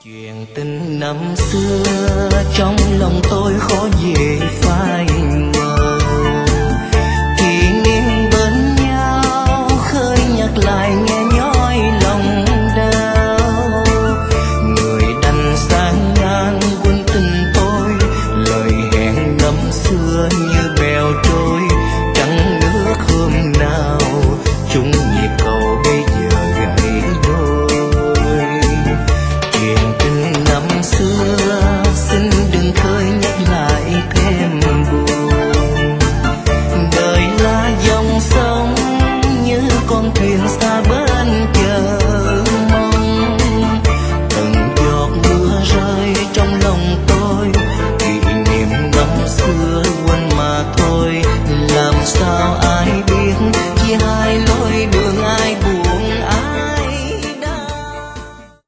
Chuyện tình năm xưa trong lòng tôi khó về phai